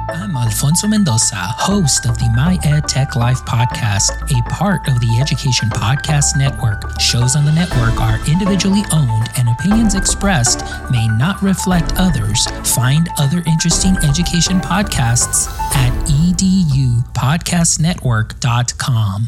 I'm Alfonso Mendoza, host of the My Ed Tech Life podcast, a part of the Education Podcast Network. Shows on the network are individually owned and opinions expressed may not reflect others. Find other interesting education podcasts at edupodcastnetwork.com.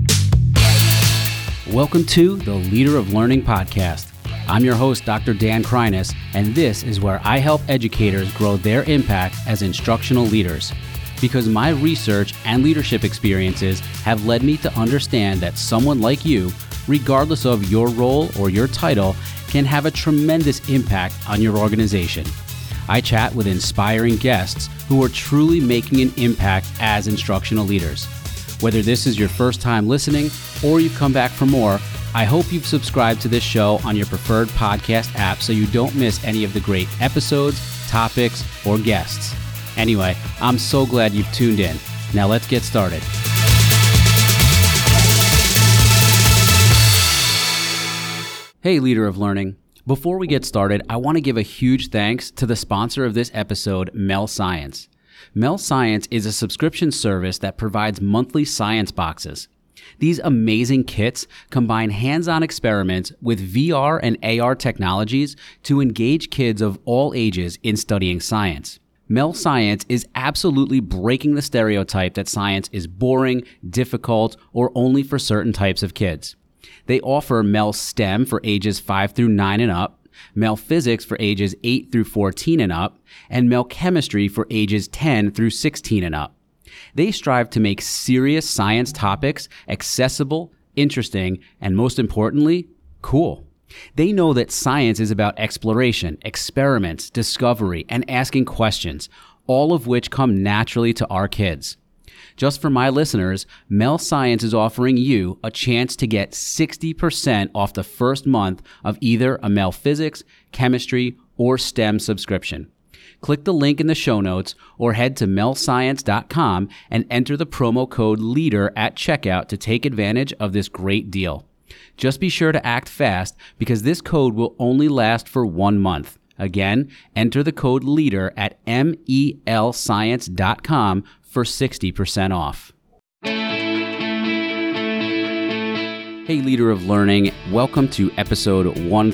Welcome to the Leader of Learning podcast. I'm your host, Dr. Dan Kreiness, and this is where I help educators grow their impact as instructional leaders. Because my research and leadership experiences have led me to understand that someone like you, regardless of your role or your title, can have a tremendous impact on your organization. I chat with inspiring guests who are truly making an impact as instructional leaders. Whether this is your first time listening or you've come back for more, I hope you've subscribed to this show on your preferred podcast app so you don't miss any of the great episodes, topics, or guests. Anyway, I'm so glad you've tuned in. Now let's get started. Hey, Leader of Learning. Before we get started, I want to give a huge thanks to the sponsor of this episode, Mel Science. Mel Science is a subscription service that provides monthly science boxes. These amazing kits combine hands-on experiments with VR and AR technologies to engage kids of all ages in studying science. Mel Science is absolutely breaking the stereotype that science is boring, difficult, or only for certain types of kids. They offer Mel STEM for ages 5 through 9 and up, Mel Physics for ages 8 through 14 and up, and Mel Chemistry for ages 10 through 16 and up. They strive to make serious science topics accessible, interesting, and most importantly, cool. They know that science is about exploration, experiments, discovery, and asking questions, all of which come naturally to our kids. Just for my listeners, Mel Science is offering you a chance to get 60% off the first month of either a Mel Physics, Chemistry, or STEM subscription. Click the link in the show notes or head to melscience.com and enter the promo code LEADER at checkout to take advantage of this great deal. Just be sure to act fast because this code will only last for 1 month. Again, enter the code LEADER at melscience.com for 60% off. Hey, Leader of Learning. Welcome to episode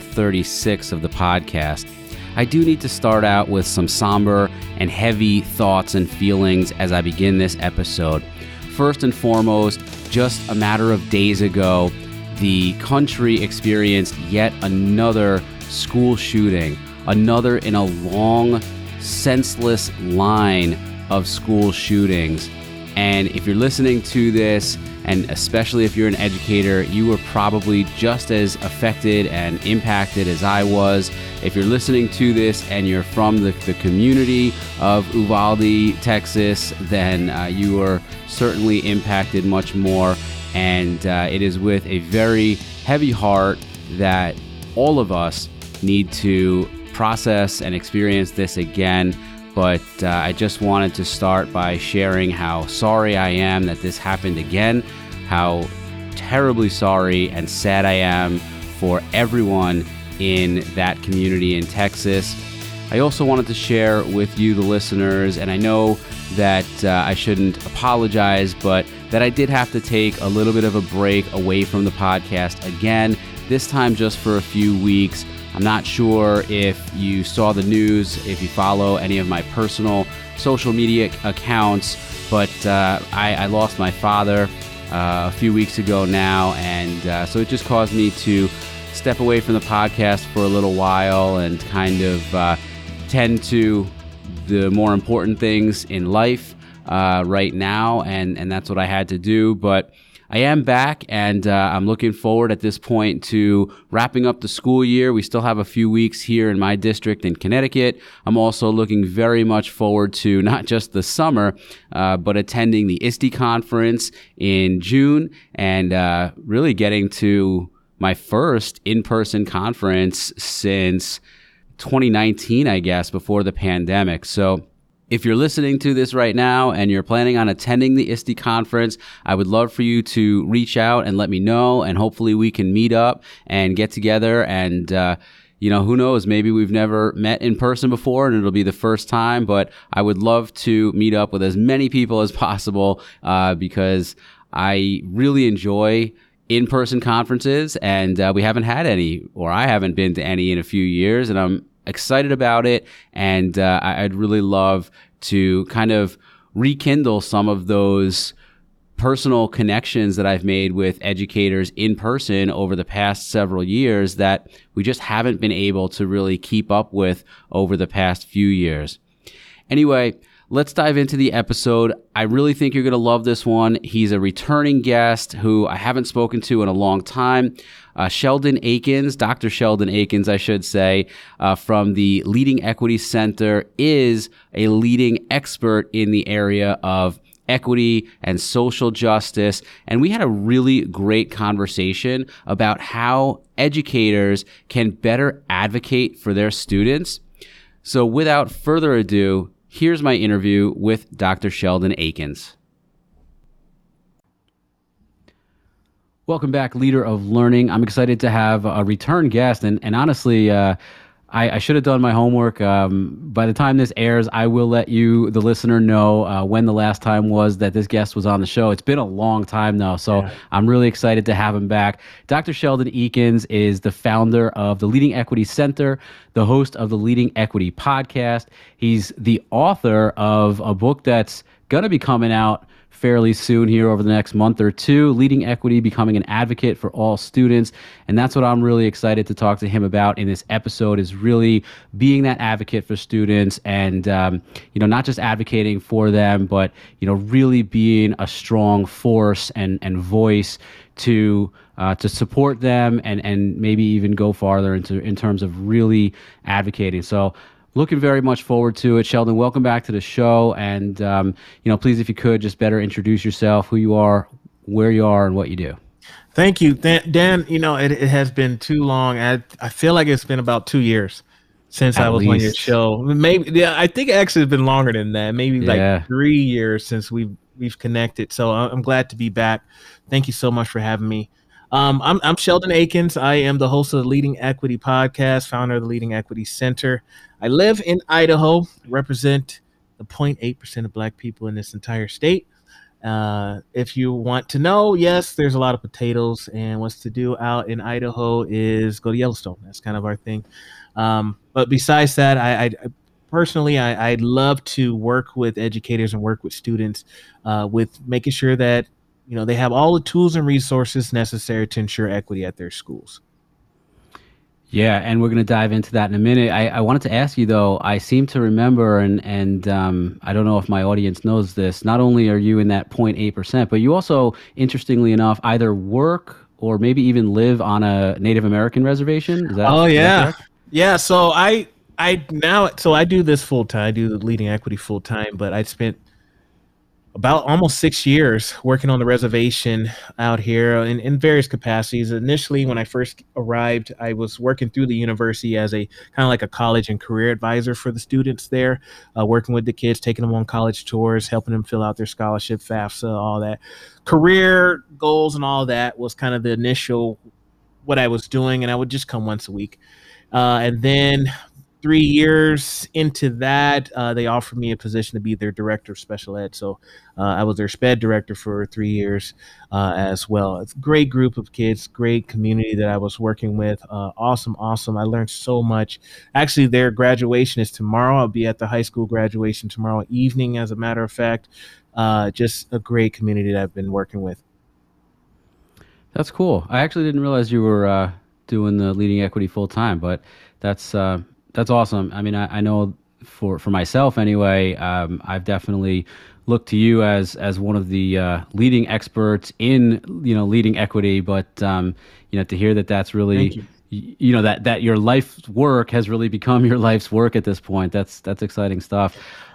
136 of the podcast. I do need to start out with some somber and heavy thoughts and feelings as I begin this episode. First and foremost, just a matter of days ago, the country experienced yet another school shooting, another in a long, senseless line of school shootings. And if you're listening to this, and especially if you're an educator, you were probably just as affected and impacted as I was. If you're listening to this and you're from the community of Uvalde, Texas, then you were certainly impacted much more. And it is with a very heavy heart that all of us need to process and experience this again. But I just wanted to start by sharing how sorry I am that this happened again, how terribly sorry and sad I am for everyone in that community in Texas. I also wanted to share with you, the listeners, and I know that I shouldn't apologize, but that I did have to take a little bit of a break away from the podcast again, this time just for a few weeks. I'm not sure if you saw the news, if you follow any of my personal social media accounts, but I lost my father a few weeks ago now, and so it just caused me to step away from the podcast for a little while and kind of tend to the more important things in life right now, and that's what I had to do. But I am back, and I'm looking forward at this point to wrapping up the school year. We still have a few weeks here in my district in Connecticut. I'm also looking very much forward to not just the summer, but attending the ISTE conference in June and really getting to my first in-person conference since 2019, I guess, before the pandemic. So if you're listening to this right now and you're planning on attending the ISTE conference, I would love for you to reach out and let me know, and hopefully we can meet up and get together and who knows? Maybe we've never met in person before and it'll be the first time, but I would love to meet up with as many people as possible because I really enjoy in-person conferences, and we haven't had any, or I haven't been to any in a few years, and I'm excited about it. And I'd really love to kind of rekindle some of those personal connections that I've made with educators in person over the past several years that we just haven't been able to really keep up with over the past few years. Anyway, let's dive into the episode. I really think you're going to love this one. He's a returning guest who I haven't spoken to in a long time. Sheldon Akins, Dr. Sheldon Akins, I should say, from the Leading Equity Center, is a leading expert in the area of equity and social justice. And we had a really great conversation about how educators can better advocate for their students. So without further ado, here's my interview with Dr. Sheldon Akins. Welcome back, Leader of Learning. I'm excited to have a return guest, and honestly, I should have done my homework. By the time this airs, I will let you, the listener, know when the last time was that this guest was on the show. It's been a long time now, so yeah. I'm really excited to have him back. Dr. Sheldon Akins is the founder of the Leading Equity Center, the host of the Leading Equity podcast. He's the author of a book that's going to be coming out fairly soon here over the next month or two, Leading Equity, Becoming an Advocate for All Students. And that's what I'm really excited to talk to him about in this episode, is really being that advocate for students and, not just advocating for them, but, really being a strong force and voice to support them and maybe even go farther in terms of really advocating. So looking very much forward to it. Sheldon, welcome back to the show. And, please, if you could, just better introduce yourself, who you are, where you are, and what you do. Thank you, Dan. It has been too long. I feel like it's been about 2 years since I was on your show. Maybe, yeah, I think actually it's been longer than that. Maybe like 3 years since we've connected. So I'm glad to be back. Thank you so much for having me. I'm Sheldon Akins. I am the host of the Leading Equity podcast, founder of the Leading Equity Center. I live in Idaho, represent the 0.8% of Black people in this entire state. If you want to know, yes, there's a lot of potatoes, and what's to do out in Idaho is go to Yellowstone. That's kind of our thing. But besides that, I personally, I'd love to work with educators and work with students with making sure that they have all the tools and resources necessary to ensure equity at their schools. Yeah, and we're going to dive into that in a minute. I wanted to ask you, though, I seem to remember, and I don't know if my audience knows this, not only are you in that 0.8%, but you also, interestingly enough, either work or maybe even live on a Native American reservation. Is that, is that correct? Yeah, so I do this full time. I do the Leading Equity full time, but I spent about almost 6 years working on the reservation out here in various capacities. Initially, when I first arrived, I was working through the university as a kind of like a college and career advisor for the students there, working with the kids, taking them on college tours, helping them fill out their scholarship, FAFSA, all that. Career goals and all that was kind of the initial what I was doing, and I would just come once a week. And then 3 years into that, they offered me a position to be their director of special ed. So I was their SPED director for 3 years as well. It's a great group of kids, great community that I was working with. Awesome. I learned so much. Actually, their graduation is tomorrow. I'll be at the high school graduation tomorrow evening, as a matter of fact. Just a great community that I've been working with. That's cool. I actually didn't realize you were doing the Leading Equity full time, but that's awesome. I mean, I know for myself anyway, I've definitely looked to you as one of the leading experts in leading equity. But to hear that's really that your life's work has really become your life's work at this point. That's exciting stuff.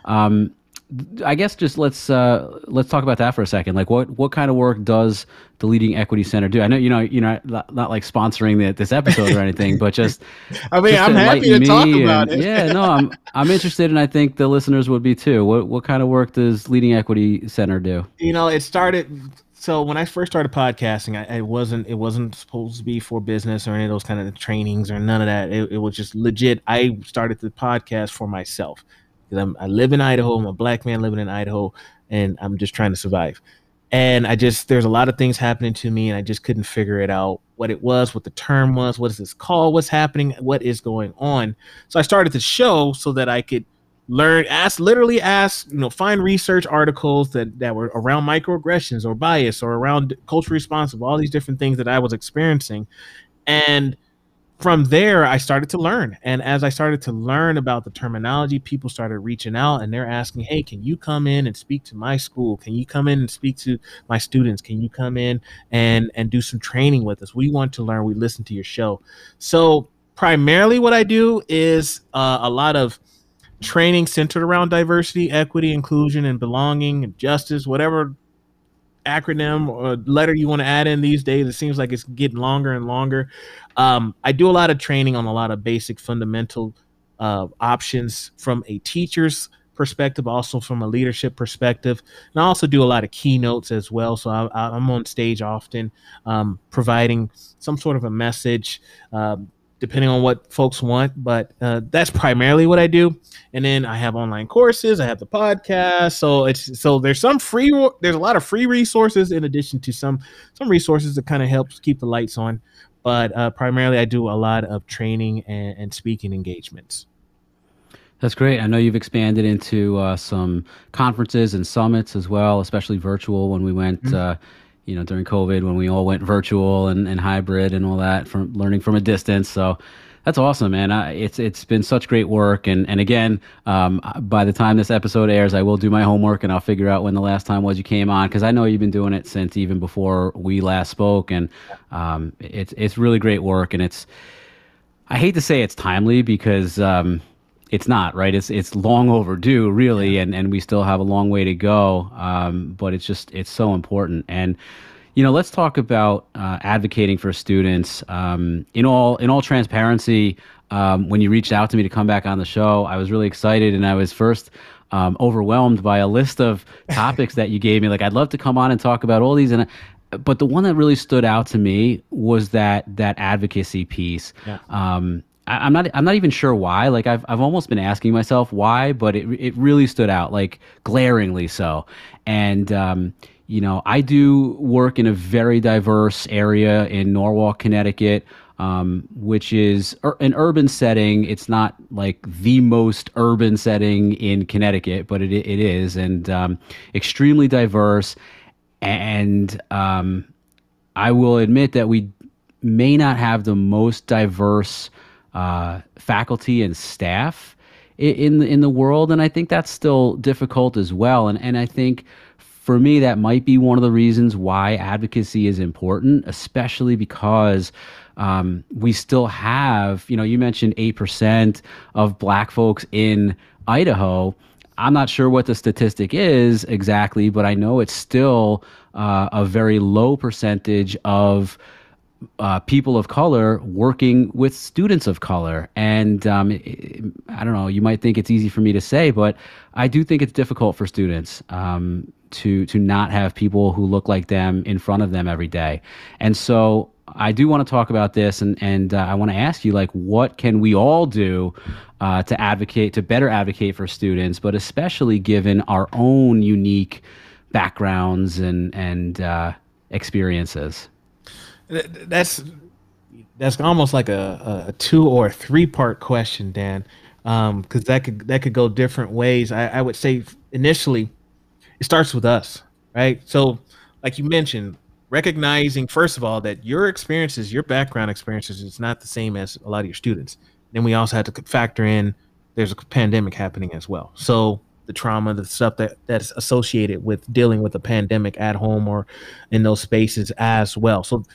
I guess just let's talk about that for a second. Like, what kind of work does the Leading Equity Center do? I know you're not like sponsoring this episode or anything, but just I'm happy to talk about it. Yeah, no, I'm interested, and I think the listeners would be too. What kind of work does Leading Equity Center do? It started So when I first started podcasting, it wasn't supposed to be for business or any of those kind of trainings or none of that. It was just legit. I started the podcast for myself because I live in Idaho. I'm a black man living in Idaho, and I'm just trying to survive. And there's a lot of things happening to me, and I just couldn't figure it out what it was, what the term was, what is this called, what's happening, what is going on. So I started the show so that I could literally ask, find research articles that were around microaggressions or bias or around culturally responsive, all these different things that I was experiencing. And from there, I started to learn. And as I started to learn about the terminology, people started reaching out and they're asking, hey, can you come in and speak to my school? Can you come in and speak to my students? Can you come in and do some training with us? We want to learn. We listen to your show. So primarily what I do is a lot of training centered around diversity, equity, inclusion, and belonging, and justice, whatever acronym or letter you want to add in these days. It seems like it's getting longer and longer. I do a lot of training on a lot of basic fundamental options from a teacher's perspective, also from a leadership perspective. And I also do a lot of keynotes as well. So I'm on stage often providing some sort of a message, depending on what folks want, but that's primarily what I do. And then I have online courses, I have the podcast. So there's a lot of free resources in addition to some resources that kind of helps keep the lights on. But primarily I do a lot of training and speaking engagements. That's great. I know you've expanded into some conferences and summits as well, especially virtual when we went during COVID, when we all went virtual and hybrid and all that, from learning from a distance. So that's awesome, man. It's been such great work. And again, by the time this episode airs, I will do my homework and I'll figure out when the last time was you came on, because I know you've been doing it since even before we last spoke. And it's really great work. And I hate to say it's timely because it's not, right? It's long overdue, really, and we still have a long way to go. But it's so important. And let's talk about advocating for students. In all transparency, when you reached out to me to come back on the show, I was really excited, and I was first overwhelmed by a list of topics that you gave me. Like, I'd love to come on and talk about all these, but the one that really stood out to me was that advocacy piece. Yeah. I'm not even sure why. Like, I've almost been asking myself why, but it really stood out, like glaringly so. And I do work in a very diverse area in Norwalk, Connecticut, which is an urban setting. It's not like the most urban setting in Connecticut, but it is, and extremely diverse. And I will admit that we may not have the most diverse faculty and staff in the world, and I think that's still difficult as well. And I think for me that might be one of the reasons why advocacy is important, especially because we still have, you mentioned 8% of Black folks in Idaho. I'm not sure what the statistic is exactly, but I know it's still a very low percentage of people of color working with students of color. And I don't know, you might think it's easy for me to say, but I do think it's difficult for students to not have people who look like them in front of them every day. And so I do want to talk about this, and I want to ask you, like, what can we all do to better advocate for students, but especially given our own unique backgrounds and experiences? That's almost like a 2 or 3 part question, Dan, because that could go different ways. I would say initially it starts with us, right? So like you mentioned, recognizing first of all that your experiences, your background experiences, is not the same as a lot of your students. Then we also had to factor in there's a pandemic happening as well. So the trauma, the stuff that's associated with dealing with a pandemic at home or in those spaces as well. So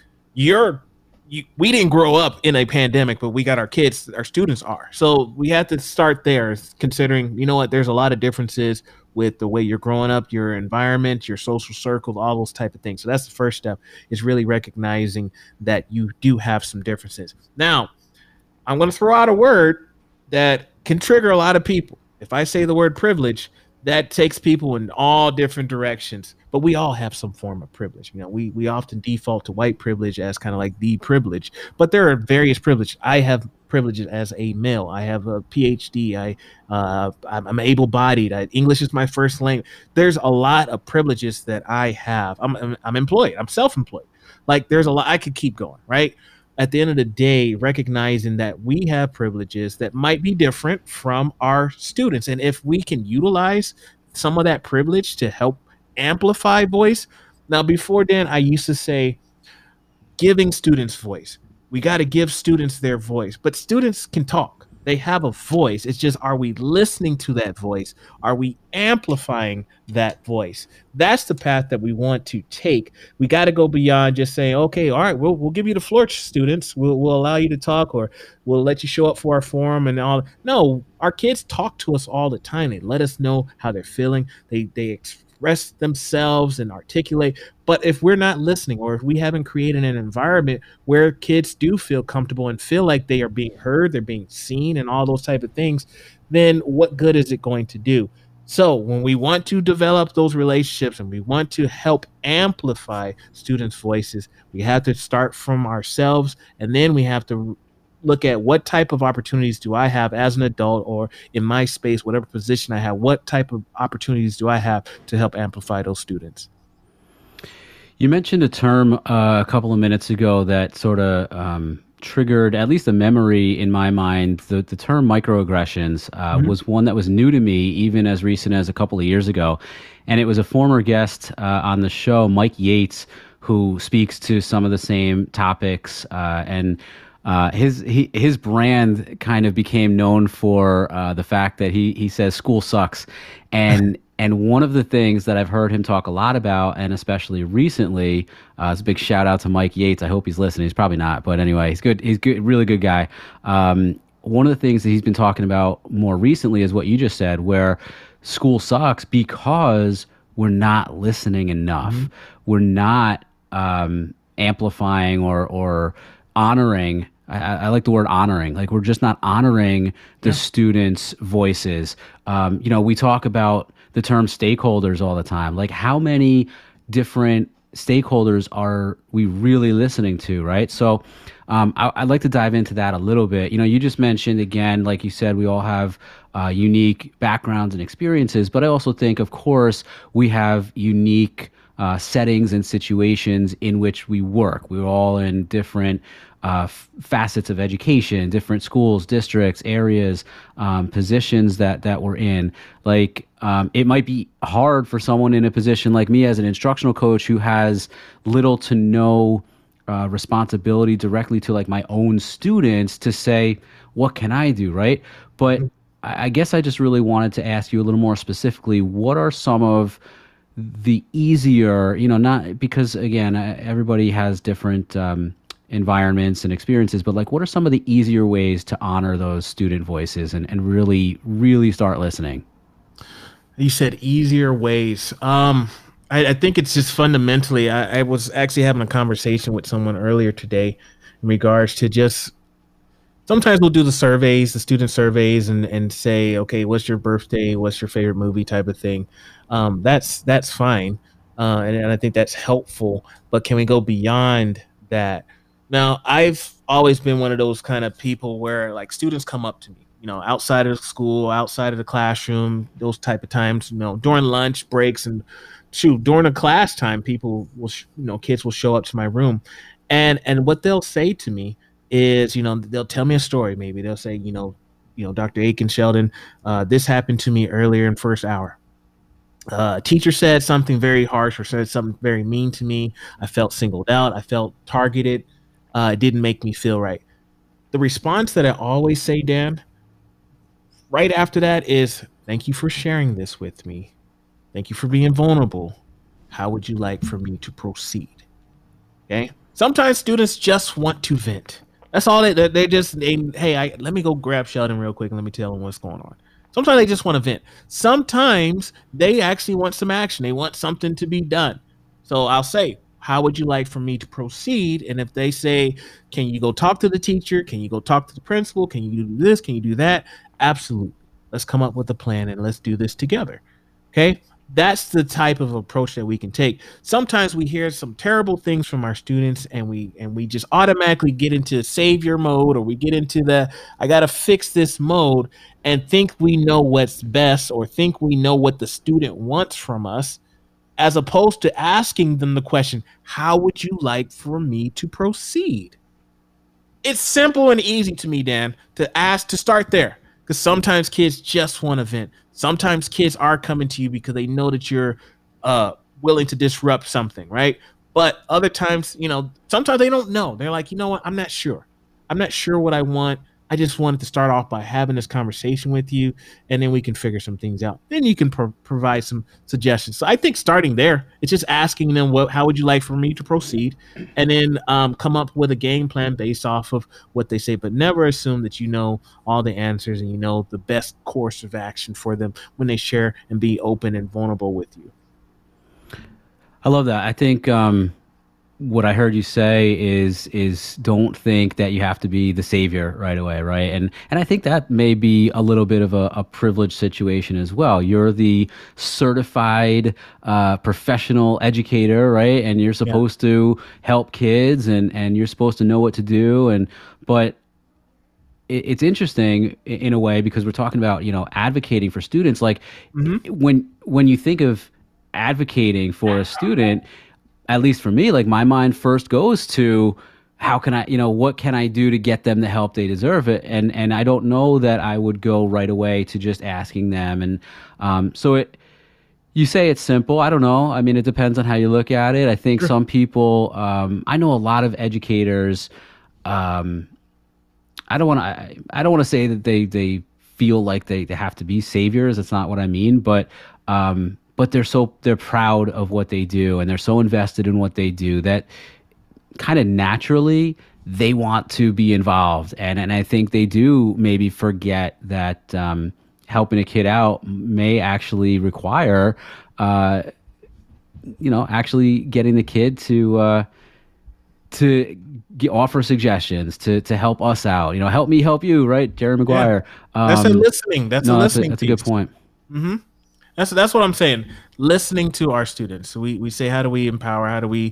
we didn't grow up in a pandemic, but we got our kids, our students are. So we had to start there, considering, there's a lot of differences with the way you're growing up, your environment, your social circles, all those type of things. So that's the first step, is really recognizing that you do have some differences. Now, I'm going to throw out a word that can trigger a lot of people. If I say the word privilege, that takes people in all different directions, but we all have some form of privilege. We often default to white privilege as kind of like the privilege, but there are various privileges. I have privileges as a male. I have a PhD. I'm able-bodied. English is my first language. There's a lot of privileges that I have. I'm employed. I'm self-employed. Like, there's a lot. I could keep going, right? At the end of the day, recognizing that we have privileges that might be different from our students. And if we can utilize some of that privilege to help amplify voice. Now, before then, I used to say giving students voice. We got to give students their voice, but students can talk. They have a voice. It's just, are we listening to that voice? Are we amplifying that voice? That's the path that we want to take. We got to go beyond just saying, okay, all right, we'll give you the floor, students. We'll allow you to talk, or we'll let you show up for our forum and all. No, our kids talk to us all the time. They let us know how they're feeling. They express themselves and articulate. But if we're not listening, or if we haven't created an environment where kids do feel comfortable and feel like they are being heard, they're being seen, and all those type of things, then what good is it going to do? So when we want to develop those relationships and we want to help amplify students' voices, we have to start from ourselves, and then we have to look at what type of opportunities do I have as an adult, or in my space, whatever position I have, what type of opportunities do I have to help amplify those students? You mentioned a term a couple of minutes ago that sort of triggered at least a memory in my mind. The term microaggressions was one that was new to me even as recent as a couple of years ago. And it was a former guest on the show, Mike Yates, who speaks to some of the same topics. And his brand kind of became known for the fact that he says school sucks. And one of the things that I've heard him talk a lot about, and especially recently, is a big shout out to Mike Yates. I hope he's listening. He's probably not, but anyway, he's good. He's good, really good guy. One of the things that he's been talking about more recently is what you just said, where school sucks because we're not listening enough. Mm-hmm. We're not amplifying or honoring. I like the word honoring. Like, we're just not honoring the students' voices. We talk about the term stakeholders all the time. Like, how many different stakeholders are we really listening to, right? So I'd like to dive into that a little bit. You just mentioned, again, like you said, we all have unique backgrounds and experiences, but I also think, of course, we have unique settings and situations in which we work. We're all in different facets of education, different schools, districts, areas, positions that we're in. Like, it might be hard for someone in a position like me as an instructional coach who has little to no responsibility directly to, like, my own students to say, what can I do, right? But I guess I just really wanted to ask you a little more specifically, what are some of the easier, not because, again, everybody has different environments and experiences, but like, what are some of the easier ways to honor those student voices and really, really start listening? You said easier ways. I think it's just fundamentally, I was actually having a conversation with someone earlier today in regards to just, sometimes we'll do the student surveys and say, okay, what's your birthday? What's your favorite movie type of thing? That's fine. And I think that's helpful, but can we go beyond that? Now, I've always been one of those kind of people where, like, students come up to me, outside of school, outside of the classroom, those type of times, during lunch breaks, and during the class time, people will, kids will show up to my room, and what they'll say to me is, they'll tell me a story. Maybe they'll say, Dr. Aiken Sheldon, this happened to me earlier in first hour. Teacher said something very harsh or said something very mean to me. I felt singled out. I felt targeted. It didn't make me feel right. The response that I always say, Dan, right after that is, thank you for sharing this with me. Thank you for being vulnerable. How would you like for me to proceed? Okay. Sometimes students just want to vent. That's all let me go grab Sheldon real quick and let me tell him what's going on. Sometimes they just want to vent. Sometimes they actually want some action. They want something to be done. So I'll say, how would you like for me to proceed? And if they say, can you go talk to the teacher? Can you go talk to the principal? Can you do this? Can you do that? Absolutely. Let's come up with a plan and let's do this together. Okay. That's the type of approach that we can take. Sometimes we hear some terrible things from our students and we just automatically get into savior mode, or we get into the I got to fix this mode, and think we know what's best, or think we know what the student wants from us, as opposed to asking them the question, how would you like for me to proceed? It's simple and easy to me, Dan, to ask, to start there. Because sometimes kids just want to vent. Sometimes kids are coming to you because they know that you're willing to disrupt something, right? But other times, sometimes they don't know. They're like, you know what? I'm not sure. I'm not sure what I want. I just wanted to start off by having this conversation with you, and then we can figure some things out. Then you can provide some suggestions. So I think starting there, it's just asking them, how would you like for me to proceed? And then come up with a game plan based off of what they say, but never assume that you know all the answers and you know the best course of action for them when they share and be open and vulnerable with you. I love that. I think what I heard you say is don't think that you have to be the savior right away, right? And I think that may be a little bit of a privileged situation as well. You're the certified professional educator, right? And you're supposed to help kids, and you're supposed to know what to do. But it's interesting in a way, because we're talking about advocating for students. Like when you think of advocating for a student, at least for me, like my mind first goes to how can I, what can I do to get them the help they deserve it? And I don't know that I would go right away to just asking them. And you say it's simple. I don't know. I mean, it depends on how you look at it. I think some people, I know a lot of educators, I don't want to say that they feel like they have to be saviors. That's not what I mean. But they're proud of what they do, and they're so invested in what they do that kind of naturally they want to be involved. And I think they do maybe forget that helping a kid out may actually require, actually getting the kid to offer suggestions, to help us out. Help me help you, right? Jerry Maguire. That's a listening. That's a good point. Mm-hmm. That's what I'm saying. Listening to our students. So we say, how do we empower? How do we,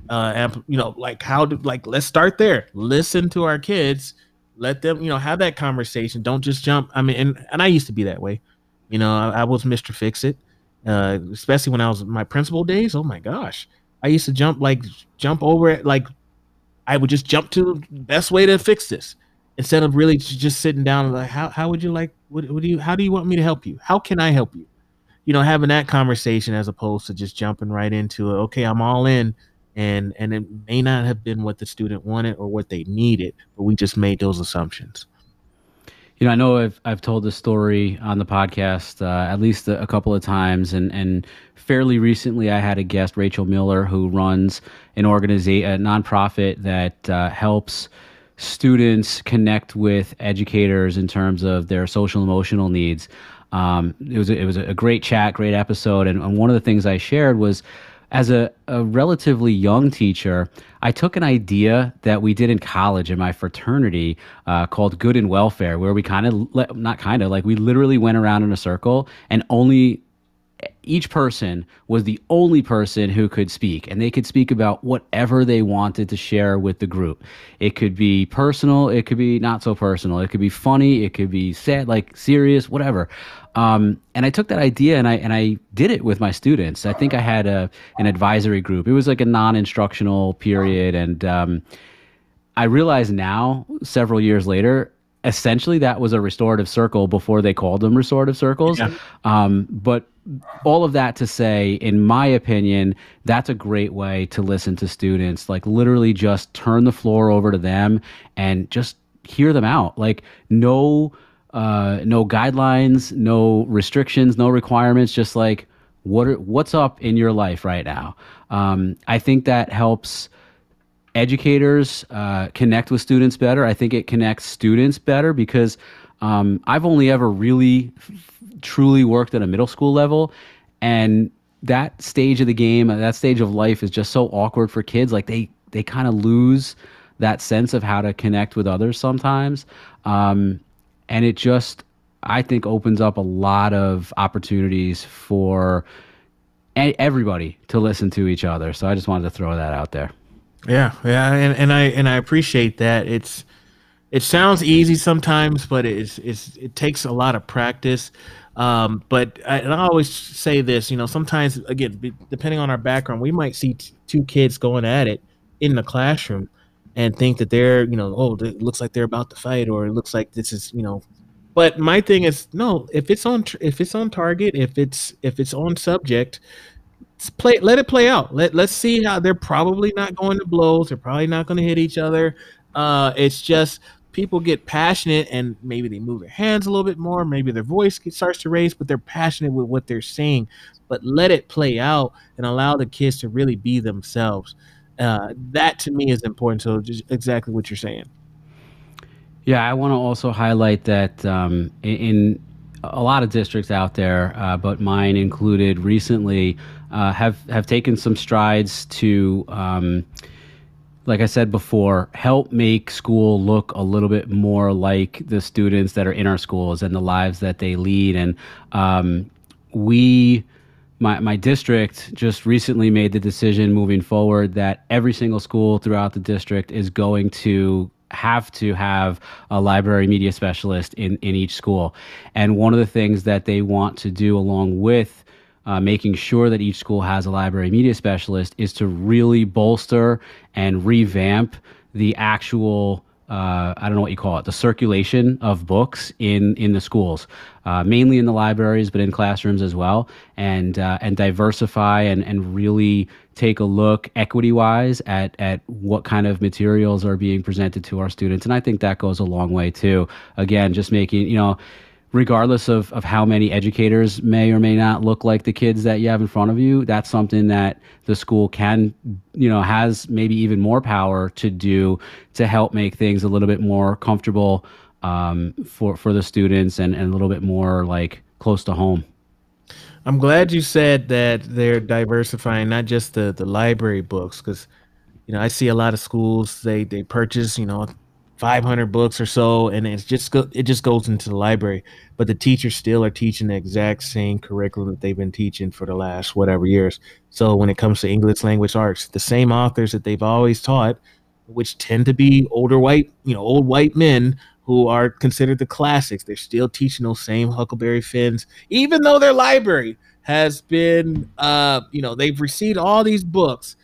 let's start there. Listen to our kids. Let them, have that conversation. Don't just jump. I mean, and I used to be that way. I was Mr. Fix-It, especially when I was in my principal days. Oh my gosh, I used to jump over it. Like I would just jump to the best way to fix this, instead of really just sitting down and like, how would you like? How do you want me to help you? How can I help you? Having that conversation, as opposed to just jumping right into it. Okay, I'm all in, and it may not have been what the student wanted or what they needed, but we just made those assumptions. I know I've told this story on the podcast at least a couple of times, and fairly recently I had a guest, Rachel Miller, who runs a nonprofit that helps students connect with educators in terms of their social emotional needs. It was a great chat, great episode. And one of the things I shared was, as a relatively young teacher, I took an idea that we did in college in my fraternity called Good and Welfare, where we we literally went around in a circle, and each person was the only person who could speak, and they could speak about whatever they wanted to share with the group. It could be personal, it could be not so personal, it could be funny, it could be sad, like serious, whatever. And I took that idea and I did it with my students. I think I had an advisory group. It was like a non-instructional period, and I realize now, several years later, essentially that was a restorative circle before they called them restorative circles. Yeah. But all of that to say, in my opinion, that's a great way to listen to students. Like literally just turn the floor over to them and just hear them out. Like no guidelines, no restrictions, no requirements, just like what's up in your life right now. I think that helps educators connect with students better. I think it connects students better because I've only ever really truly worked at a middle school level, and that stage of the game, that stage of life is just so awkward for kids. Like they kind of lose that sense of how to connect with others sometimes. And it just, I think opens up a lot of opportunities for everybody to listen to each other. So I just wanted to throw that out there. Yeah, yeah, and I appreciate that. It sounds easy sometimes, but it takes a lot of practice. And I always say this, sometimes again, depending on our background, we might see two kids going at it in the classroom and think that they're, oh, it looks like they're about to fight, or it looks like this is, But my thing is, no, if it's on target, if it's on subject, let it play out. Let's see how they're probably not going to blows. They're probably not going to hit each other. It's just people get passionate and maybe they move their hands a little bit more. Maybe their voice starts to raise, but they're passionate with what they're saying. But let it play out and allow the kids to really be themselves. That to me is important. So just exactly what you're saying. Yeah, I want to also highlight that in a lot of districts out there, but mine included, recently have taken some strides to, like I said before, help make school look a little bit more like the students that are in our schools and the lives that they lead. And my district just recently made the decision moving forward that every single school throughout the district is going to have a library media specialist in each school. And one of the things that they want to do, along with making sure that each school has a library media specialist, is to really bolster and revamp the actual, I don't know what you call it, the circulation of books in the schools, mainly in the libraries, but in classrooms as well, and diversify and really take a look equity-wise at what kind of materials are being presented to our students. And I think that goes a long way too. Again, just making, regardless of how many educators may or may not look like the kids that you have in front of you, that's something that the school can, has maybe even more power to do to help make things a little bit more comfortable for the students and a little bit more like close to home. I'm glad you said that they're diversifying not just the library books, because I see a lot of schools they purchase 500 books or so, and it just goes into the library, but the teachers still are teaching the exact same curriculum that they've been teaching for the last whatever years. So when it comes to English language arts, the same authors that they've always taught, which tend to be old white men who are considered the classics, they're still teaching those same Huckleberry Finns, even though their library has been, they've received all these books.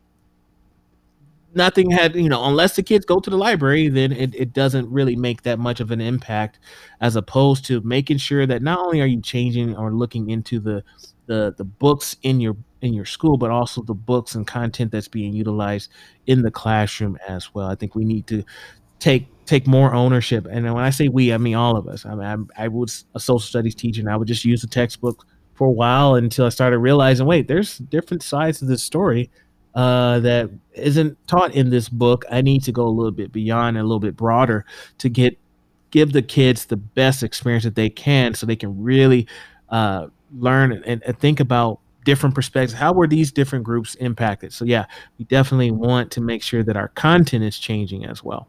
Nothing had, unless the kids go to the library, then it doesn't really make that much of an impact, as opposed to making sure that not only are you changing or looking into the books in your school, but also the books and content that's being utilized in the classroom as well. I think we need to take more ownership. And when I say we, I mean all of us. I was a social studies teacher, and I would just use the textbook for a while until I started realizing, wait, there's different sides to this story that isn't taught in this book. I need to go a little bit beyond and a little bit broader to give the kids the best experience that they can, so they can really learn and think about different perspectives. How were these different groups impacted? So yeah, we definitely want to make sure that our content is changing as well.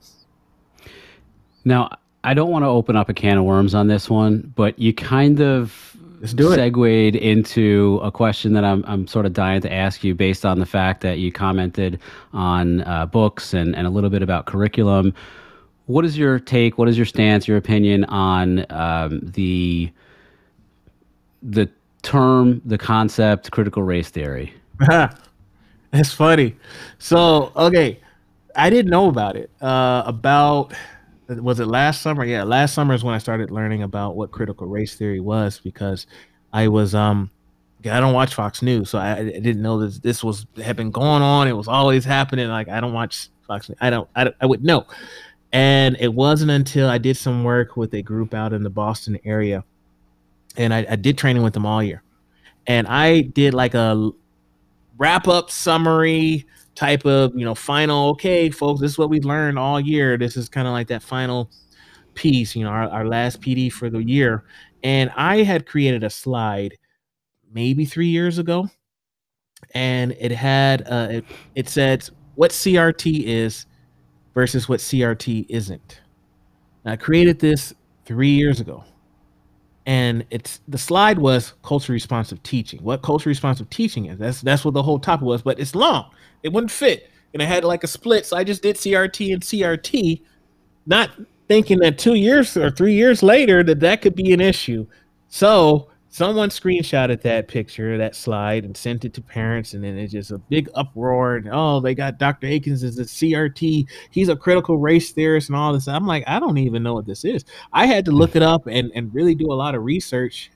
Now, I don't want to open up a can of worms on this one, but you kind of segued into a question that I'm sort of dying to ask you, based on the fact that you commented on books and a little bit about curriculum. What is your take? What is your stance, your opinion on the term, the concept, critical race theory? It's funny. So, okay, I didn't know about it. Was it last summer? Yeah, last summer is when I started learning about what critical race theory was, because I was I don't watch Fox News, so I didn't know this had been going on. It was always happening. Like, I don't watch Fox News. I would know. And it wasn't until I did some work with a group out in the Boston area, and I did training with them all year, and I did like a wrap up summary type of, final, okay, folks, this is what we've learned all year. This is kind of like that final piece, our last PD for the year. And I had created a slide maybe 3 years ago, and it had, it said what CRT is versus what CRT isn't. And I created this 3 years ago. And it's the slide was culture responsive teaching. What culture responsive teaching is? That's what the whole topic was, but it's long. It wouldn't fit, and it had like a split. So I just did CRT and CRT, not thinking that 2 years or 3 years later that could be an issue. So someone screenshotted that picture, that slide, and sent it to parents, and then it's just a big uproar. And oh, they got Dr. Akins as a CRT. He's a critical race theorist and all this. I'm like, I don't even know what this is. I had to look it up and really do a lot of research.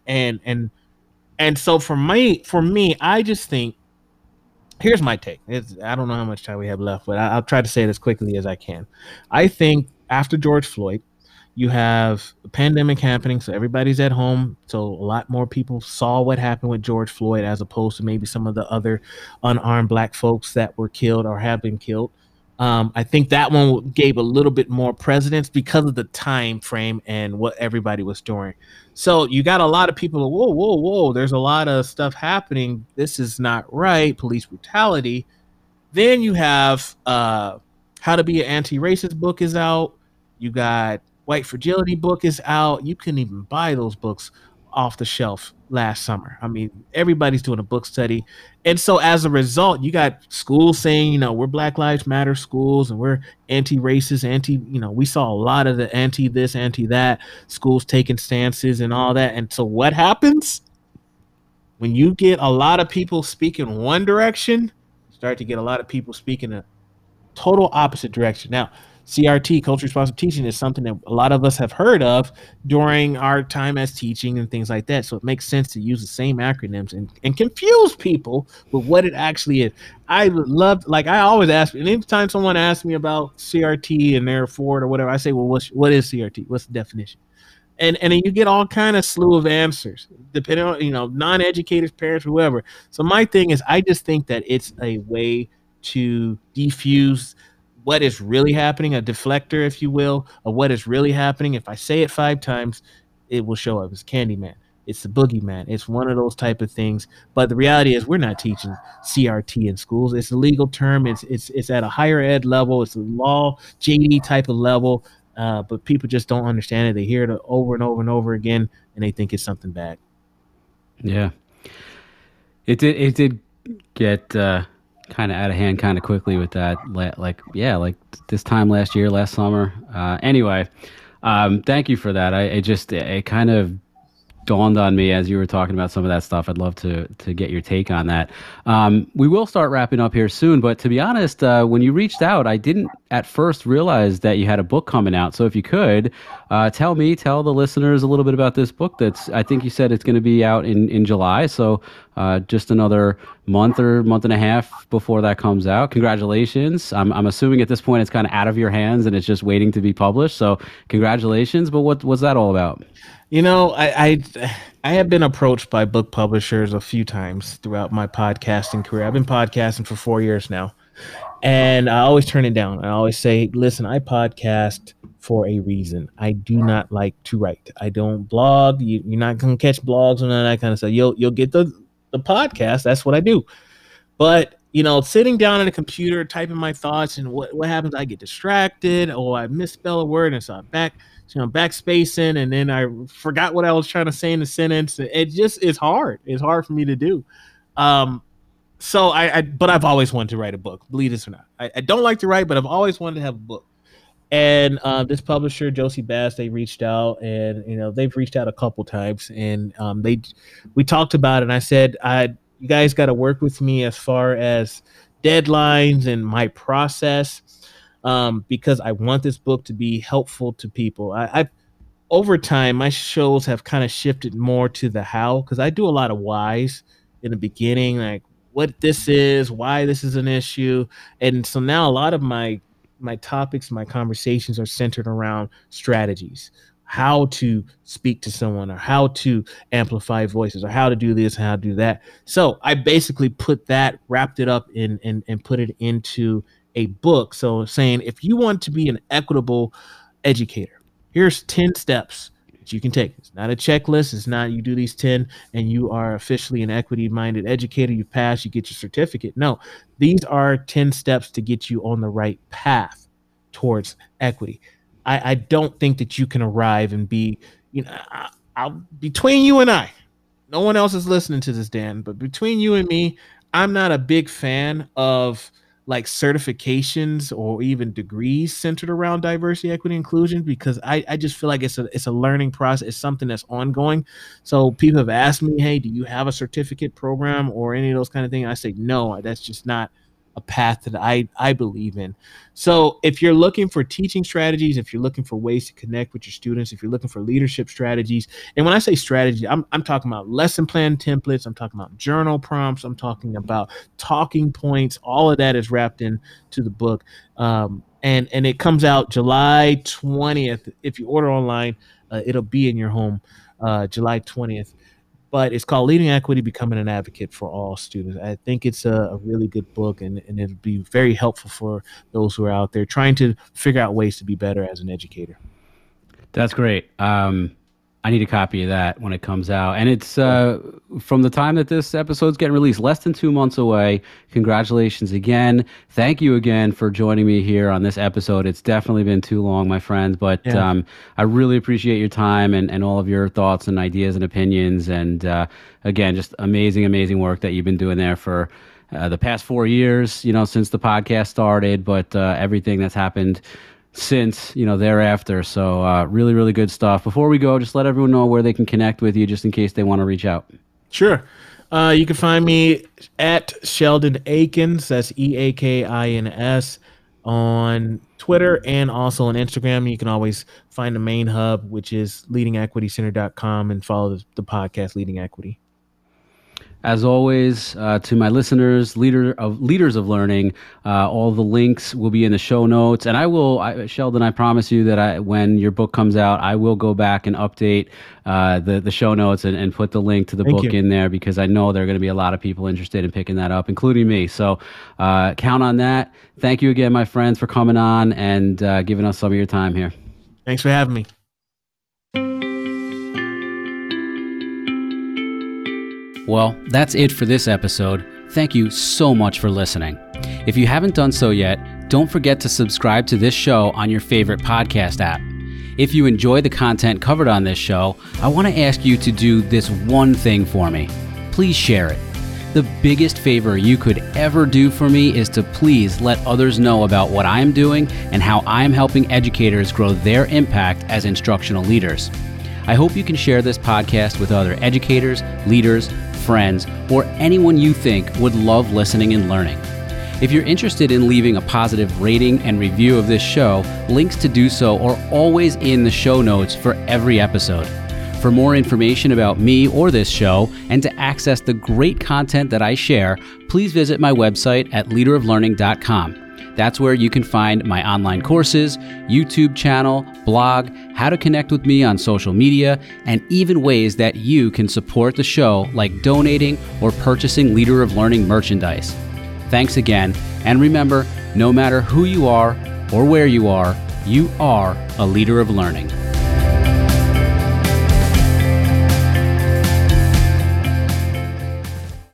And so for me, I just think here's my take. I don't know how much time we have left, but I'll try to say it as quickly as I can. I think after George Floyd, you have a pandemic happening, so everybody's at home. So a lot more people saw what happened with George Floyd as opposed to maybe some of the other unarmed black folks that were killed or have been killed. I think that one gave a little bit more precedence because of the time frame and what everybody was doing. So you got a lot of people, whoa, whoa, whoa, there's a lot of stuff happening. This is not right. Police brutality. Then you have How to Be an Anti-Racist book is out. You got White Fragility book is out. You couldn't even buy those books off the shelf last summer. I mean, everybody's doing a book study. And so as a result, you got schools saying, we're Black Lives Matter schools and we're anti-racist, we saw a lot of the anti-this, anti-that, schools taking stances and all that. And so what happens? When you get a lot of people speaking one direction, you start to get a lot of people speaking a total opposite direction. Now, CRT, culture responsive teaching, is something that a lot of us have heard of during our time as teaching and things like that. So it makes sense to use the same acronyms and confuse people with what it actually is. I love, I always ask, and anytime someone asks me about CRT and they're for it or whatever, I say, well, what is CRT? What's the definition? And then you get all kind of slew of answers, depending on, non-educated parents, whoever. So my thing is, I just think that it's a way to defuse what is really happening, a deflector, if you will, of what is really happening. If I say it 5 times, it will show up. It's Candyman. It's the boogeyman. It's one of those type of things. But the reality is we're not teaching CRT in schools. It's a legal term. It's at a higher ed level. It's a law, JD type of level. But people just don't understand it. They hear it over and over and over again, and they think it's something bad. Yeah. It did get kind of out of hand kind of quickly with that, like this time last summer. Anyway, thank you for that. It kind of dawned on me as you were talking about some of that stuff. I'd love to get your take on that. We will start wrapping up here soon, but to be honest, when you reached out, I didn't at first realize that you had a book coming out. So if you could tell the listeners a little bit about this book I think you said it's going to be out in July. So just another month or month and a half before that comes out. Congratulations. I'm assuming at this point it's kind of out of your hands and it's just waiting to be published. So congratulations. But what's that all about? I have been approached by book publishers a few times throughout my podcasting career. I've been podcasting for 4 years now, and I always turn it down. I always say, listen, I podcast for a reason. I do not like to write. I don't blog. You're not going to catch blogs and all that kind of stuff. You'll get the podcast. That's what I do. But sitting down on a computer, typing my thoughts, and what happens? I get distracted, or I misspell a word, and so I'm backspacing, and then I forgot what I was trying to say in the sentence. It's hard. It's hard for me to do. So but I've always wanted to write a book, believe this or not. I don't like to write, but I've always wanted to have a book. And this publisher, Josie Bass, they reached out, and they've reached out a couple times, and we talked about it. And I said, you guys got to work with me as far as deadlines and my process, because I want this book to be helpful to people. I over time, my shows have kind of shifted more to the how, because I do a lot of whys in the beginning, like what this is, why this is an issue. And so now a lot of my topics, my conversations are centered around strategies, how to speak to someone, or how to amplify voices, or how to do this and how to do that. So I basically wrapped it up and put it into a book. So saying, if you want to be an equitable educator, here's 10 steps that you can take. It's not a checklist. It's not you do these 10 and you are officially an equity-minded educator. You pass, you get your certificate. No, these are 10 steps to get you on the right path towards equity. I don't think that you can arrive and be, between you and I, no one else is listening to this, Dan, but between you and me, I'm not a big fan of like certifications or even degrees centered around diversity, equity, inclusion, because I just feel like it's a learning process. It's something that's ongoing. So people have asked me, hey, do you have a certificate program or any of those kind of things? I say, no, that's just not a path that I believe in. So if you're looking for teaching strategies, if you're looking for ways to connect with your students, if you're looking for leadership strategies, and when I say strategy, I'm talking about lesson plan templates, I'm talking about journal prompts, I'm talking about talking points, all of that is wrapped into the book. And it comes out July 20th. If you order online, it'll be in your home July 20th. But it's called Leading Equity, Becoming an Advocate for All Students. I think it's a really good book, and it'll be very helpful for those who are out there trying to figure out ways to be better as an educator. That's great. I need a copy of that when it comes out. And it's from the time that this episode's getting released, less than 2 months away. Congratulations again. Thank you again for joining me here on this episode. It's definitely been too long, my friends, but I really appreciate your time and all of your thoughts and ideas and opinions. And again, just amazing work that you've been doing there for the past 4 years, since the podcast started, but everything that's happened since, thereafter. So really good stuff. Before we go, just let everyone know where they can connect with you, just in case they want to reach out. Sure. You can find me at Sheldon Akins, that's EAKINS, on Twitter and also on Instagram. You can always find the main hub, which is leadingequitycenter.com, and follow the podcast Leading Equity. As always, to my listeners, leaders of learning, all the links will be in the show notes. And Sheldon, I promise you that when your book comes out, I will go back and update the show notes and put the link to the book in there, because I know there are going to be a lot of people interested in picking that up, including me. So count on that. Thank you again, my friends, for coming on and giving us some of your time here. Thanks for having me. Well, that's it for this episode. Thank you so much for listening. If you haven't done so yet, don't forget to subscribe to this show on your favorite podcast app. If you enjoy the content covered on this show, I want to ask you to do this one thing for me. Please share it. The biggest favor you could ever do for me is to please let others know about what I'm doing and how I'm helping educators grow their impact as instructional leaders. I hope you can share this podcast with other educators, leaders, friends, or anyone you think would love listening and learning. If you're interested in leaving a positive rating and review of this show, links to do so are always in the show notes for every episode. For more information about me or this show, and to access the great content that I share, please visit my website at leaderoflearning.com. That's where you can find my online courses, YouTube channel, blog, how to connect with me on social media, and even ways that you can support the show, like donating or purchasing Leader of Learning merchandise. Thanks again, and remember, no matter who you are or where you are a leader of learning.